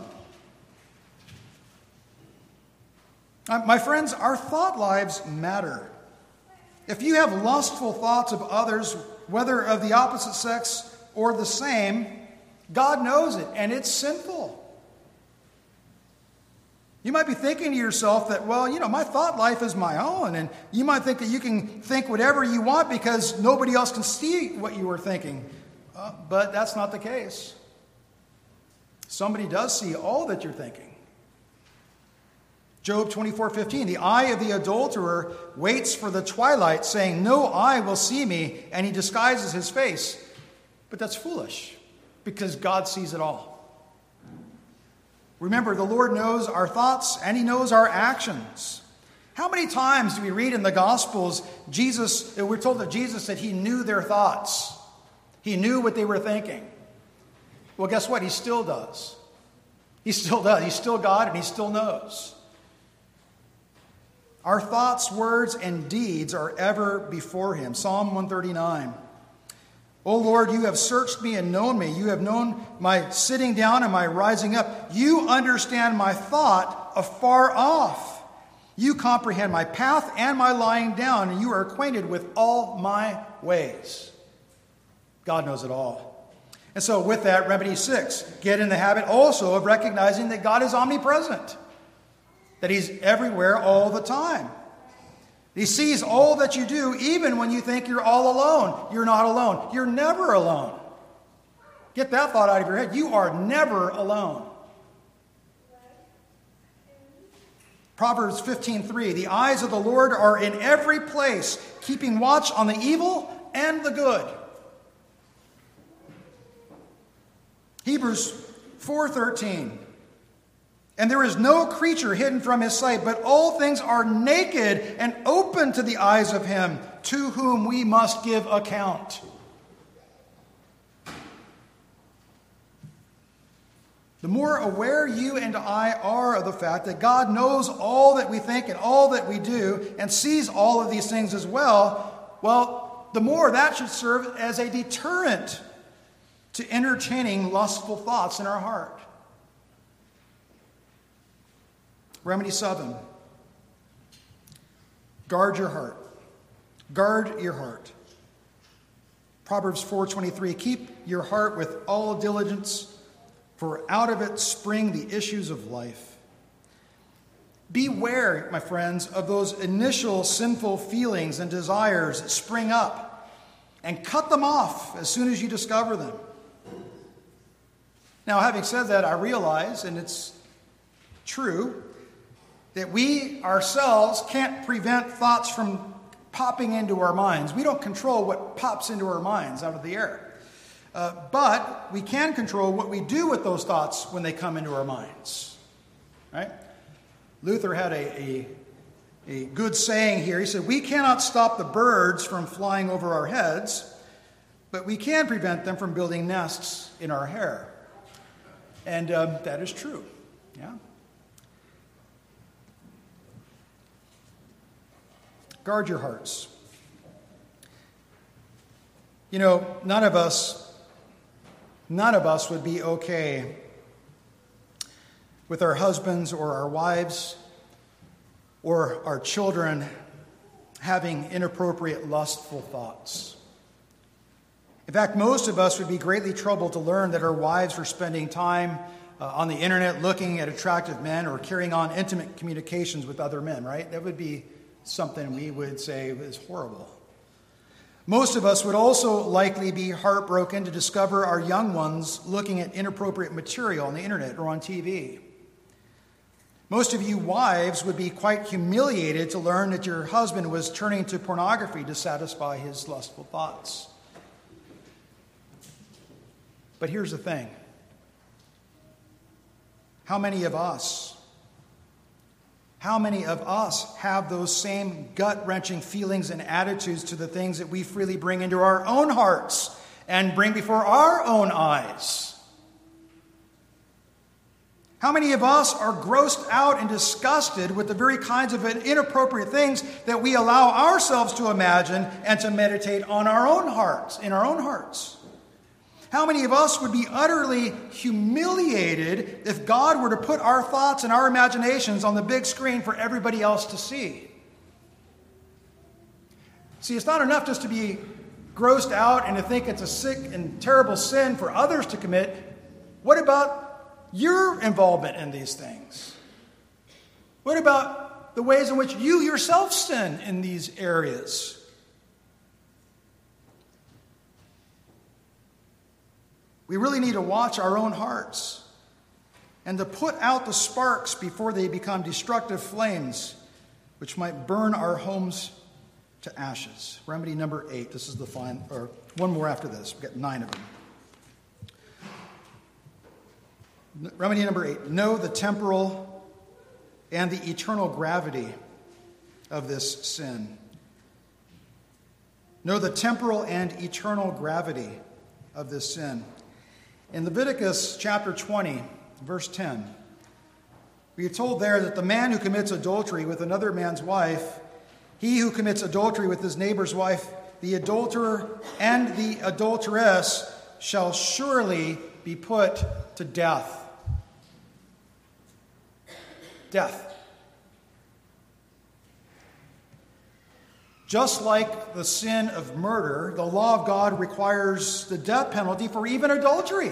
My friends, our thought lives matter. If you have lustful thoughts of others, whether of the opposite sex or the same, God knows it, and it's sinful. You might be thinking to yourself that, well, my thought life is my own, and you might think that you can think whatever you want because nobody else can see what you were thinking. But that's not the case. Somebody does see all that you're thinking. Job 24:15, the eye of the adulterer waits for the twilight, saying, no eye will see me, and he disguises his face. But that's foolish, because God sees it all. Remember, the Lord knows our thoughts, and he knows our actions. How many times do we read in the Gospels, we're told that Jesus said he knew their thoughts. He knew what they were thinking. Well, guess what? He still does. He still does. He's still God, and he still knows. Our thoughts, words, and deeds are ever before him. Psalm 139. O Lord, you have searched me and known me. You have known my sitting down and my rising up. You understand my thought afar off. You comprehend my path and my lying down, and you are acquainted with all my ways. God knows it all. And so with that, remedy 6, get in the habit also of recognizing that God is omnipresent. That he's everywhere all the time. He sees all that you do, even when you think you're all alone. You're not alone. You're never alone. Get that thought out of your head. You are never alone. Proverbs 15:3, the eyes of the Lord are in every place, keeping watch on the evil and the good. Hebrews 4:13, and there is no creature hidden from his sight, but all things are naked and open to the eyes of him to whom we must give account. the more aware you and I are of the fact that God knows all that we think and all that we do and sees all of these things as well, the more that should serve as a deterrent to entertaining lustful thoughts in our heart. Remedy 7. Guard your heart. Guard your heart. Proverbs 4:23, keep your heart with all diligence, for out of it spring the issues of life. Beware, my friends, of those initial sinful feelings and desires that spring up, and cut them off as soon as you discover them. Now, having said that, I realize, and it's true, that we ourselves can't prevent thoughts from popping into our minds. We don't control what pops into our minds out of the air. But we can control what we do with those thoughts when they come into our minds. Right? Luther had a good saying here. He said, we cannot stop the birds from flying over our heads, but we can prevent them from building nests in our hair. And that is true. Yeah. Guard your hearts. You know, none of us would be okay with our husbands or our wives or our children having inappropriate, lustful thoughts. In fact, most of us would be greatly troubled to learn that our wives were spending time on the internet looking at attractive men or carrying on intimate communications with other men, right? That would be something we would say is horrible. Most of us would also likely be heartbroken to discover our young ones looking at inappropriate material on the internet or on TV. Most of you wives would be quite humiliated to learn that your husband was turning to pornography to satisfy his lustful thoughts. But here's the thing. How many of us have those same gut-wrenching feelings and attitudes to the things that we freely bring into our own hearts and bring before our own eyes? How many of us are grossed out and disgusted with the very kinds of inappropriate things that we allow ourselves to imagine and to meditate on our own hearts, in our own hearts? How many of us would be utterly humiliated if God were to put our thoughts and our imaginations on the big screen for everybody else to see? See, it's not enough just to be grossed out and to think it's a sick and terrible sin for others to commit. What about your involvement in these things? What about the ways in which you yourself sin in these areas? We really need to watch our own hearts and to put out the sparks before they become destructive flames, which might burn our homes to ashes. Remedy number 8. This is the final, or one more after this. We've got 9 of them. Remedy number 8. Know the temporal and the eternal gravity of this sin. Know the temporal and eternal gravity of this sin. In Leviticus chapter 20, verse 10, we are told there that the man who commits adultery with another man's wife, he who commits adultery with his neighbor's wife, the adulterer and the adulteress shall surely be put to death. Death. Just like the sin of murder, the law of God requires the death penalty for even adultery.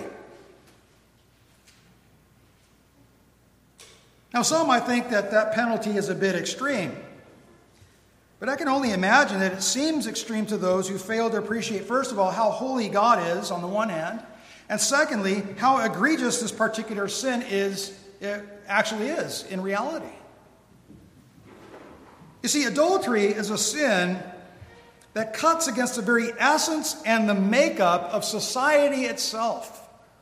Now, some might think that that penalty is a bit extreme. But I can only imagine that it seems extreme to those who fail to appreciate, first of all, how holy God is on the one hand, and secondly, how egregious this particular sin actually is in reality. You see, adultery is a sin that cuts against the very essence and the makeup of society itself.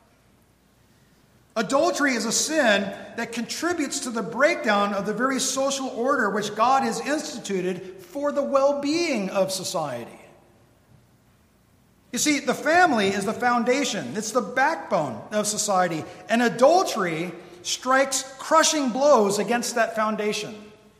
Adultery is a sin that contributes to the breakdown of the very social order which God has instituted for the well-being of society. You see, the family is the foundation. It's the backbone of society. And adultery strikes crushing blows against that foundation.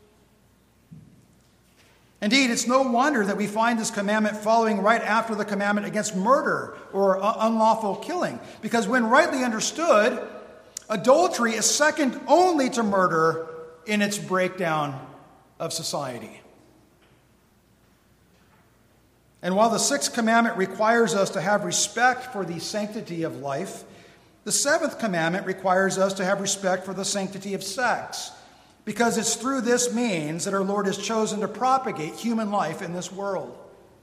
Indeed, it's no wonder that we find this commandment following right after the commandment against murder or unlawful killing. Because when rightly understood, adultery is second only to murder in its breakdown of society. And while the sixth commandment requires us to have respect for the sanctity of life, the seventh commandment requires us to have respect for the sanctity of sex, because it's through this means that our Lord has chosen to propagate human life in this world.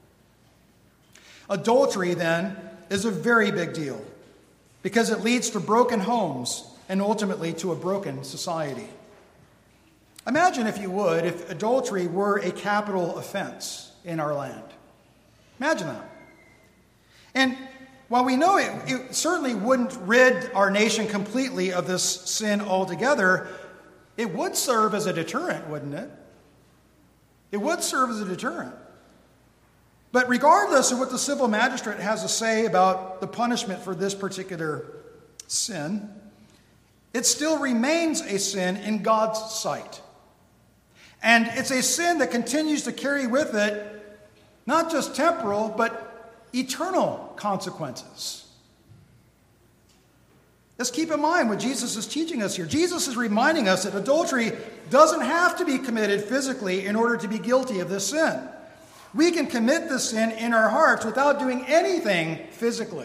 Adultery, then, is a very big deal, because it leads to broken homes and ultimately to a broken society. Imagine, if you would, if adultery were a capital offense in our land. Imagine that. And while we know it certainly wouldn't rid our nation completely of this sin altogether, it would serve as a deterrent, wouldn't it? It would serve as a deterrent. But regardless of what the civil magistrate has to say about the punishment for this particular sin, it still remains a sin in God's sight. And it's a sin that continues to carry with it not just temporal, but eternal consequences. Let's keep in mind what Jesus is teaching us here. Jesus is reminding us that adultery doesn't have to be committed physically in order to be guilty of this sin. We can commit this sin in our hearts without doing anything physically.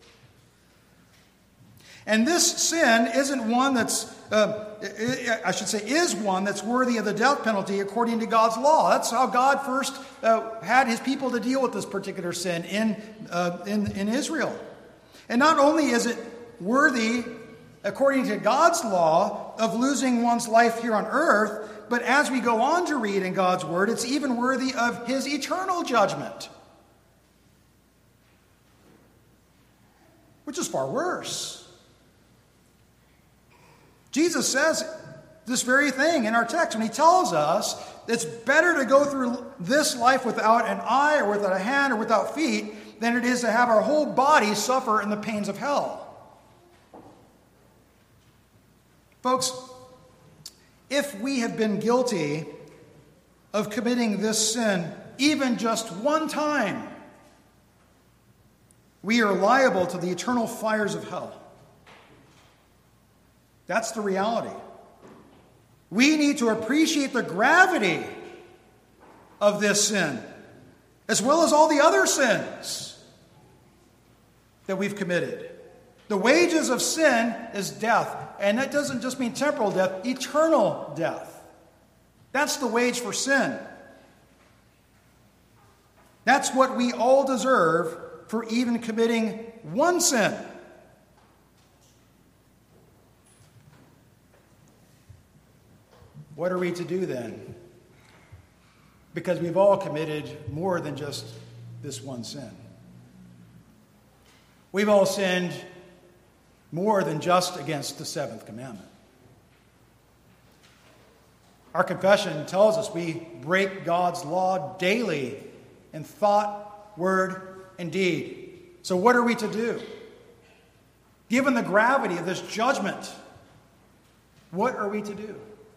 And this sin isn't one that's, is one that's worthy of the death penalty according to God's law. That's how God first had his people to deal with this particular sin in Israel. And not only is it worthy, according to God's law, of losing one's life here on earth, but as we go on to read in God's word, it's even worthy of his eternal judgment, which is far worse. Jesus says this very thing in our text when he tells us it's better to go through this life without an eye or without a hand or without feet than it is to have our whole body suffer in the pains of hell. Folks, if we have been guilty of committing this sin even just one time, we are liable to the eternal fires of hell. That's the reality. We need to appreciate the gravity of this sin, as well as all the other sins that we've committed. The wages of sin is death, and that doesn't just mean temporal death, eternal death. That's the wage for sin. That's what we all deserve for even committing one sin. What are we to do then? Because we've all committed more than just this one sin. We've all sinned more than just against the seventh commandment. Our confession tells us we break God's law daily in thought, word, and deed. So what are we to do? Given the gravity of this judgment, what are we to do?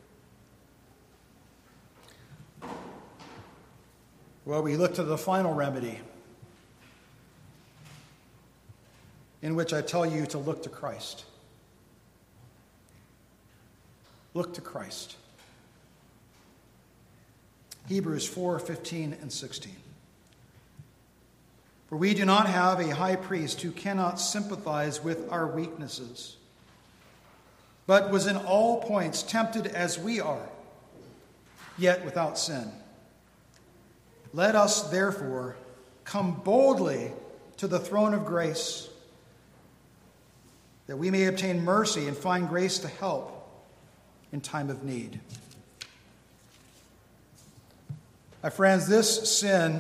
Well, we look to the final remedy, in which I tell you to look to Christ. Look to Christ. Hebrews 4:15 and 16. For we do not have a high priest who cannot sympathize with our weaknesses, but was in all points tempted as we are, yet without sin. Let us, therefore, come boldly to the throne of grace, that we may obtain mercy and find grace to help in time of need. My friends, this sin,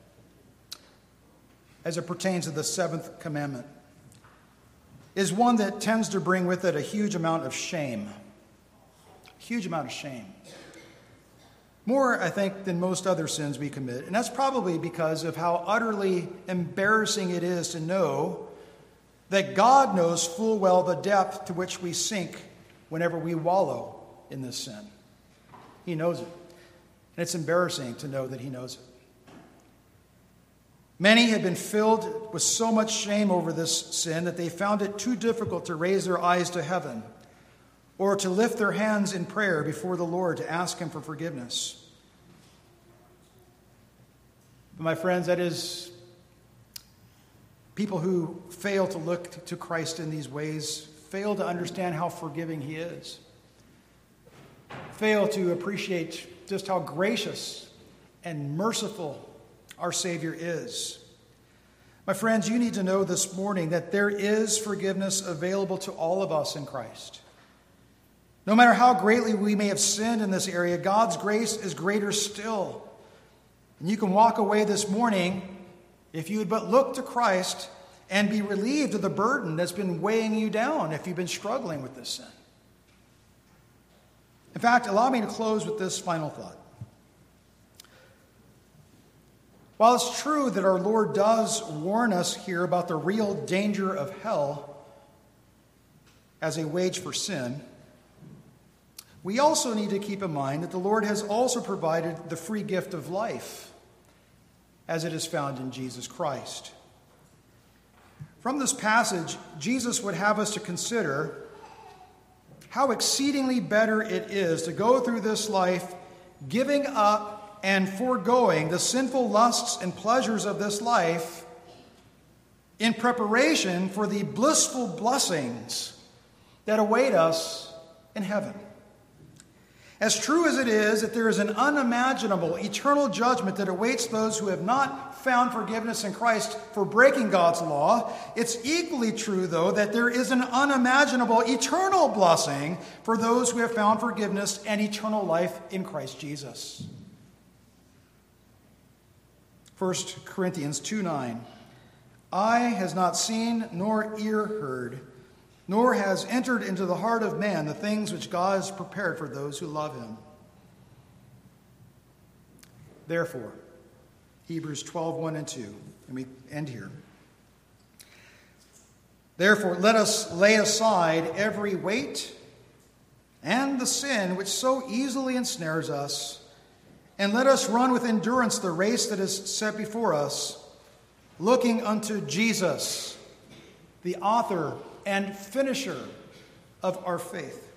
as it pertains to the seventh commandment, is one that tends to bring with it a huge amount of shame. A huge amount of shame. More, I think, than most other sins we commit. And that's probably because of how utterly embarrassing it is to know that God knows full well the depth to which we sink whenever we wallow in this sin. He knows it. And it's embarrassing to know that he knows it. Many have been filled with so much shame over this sin that they found it too difficult to raise their eyes to heaven or to lift their hands in prayer before the Lord to ask him for forgiveness. But my friends, that is people who fail to look to Christ in these ways, fail to understand how forgiving he is, fail to appreciate just how gracious and merciful our Savior is. My friends, you need to know this morning that there is forgiveness available to all of us in Christ. No matter how greatly we may have sinned in this area, God's grace is greater still. And you can walk away this morning if you would but look to Christ and be relieved of the burden that's been weighing you down if you've been struggling with this sin. In fact, allow me to close with this final thought. While it's true that our Lord does warn us here about the real danger of hell as a wage for sin, we also need to keep in mind that the Lord has also provided the free gift of life as it is found in Jesus Christ. From this passage, Jesus would have us to consider how exceedingly better it is to go through this life giving up and foregoing the sinful lusts and pleasures of this life in preparation for the blissful blessings that await us in heaven. As true as it is that there is an unimaginable eternal judgment that awaits those who have not found forgiveness in Christ for breaking God's law, it's equally true, though, that there is an unimaginable eternal blessing for those who have found forgiveness and eternal life in Christ Jesus. 1 Corinthians 2:9, eye has not seen nor ear heard, nor has entered into the heart of man the things which God has prepared for those who love him. Therefore, Hebrews 12:1 and 2, and we end here. Therefore, let us lay aside every weight and the sin which so easily ensnares us, and let us run with endurance the race that is set before us, looking unto Jesus, the author and finisher of our faith.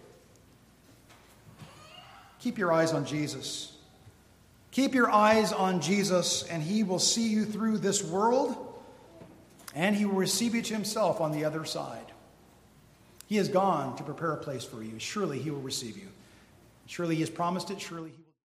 Keep your eyes on Jesus. Keep your eyes on Jesus, and he will see you through this world, and he will receive you to himself on the other side. He has gone to prepare a place for you. Surely he will receive you. Surely he has promised it. Surely he will.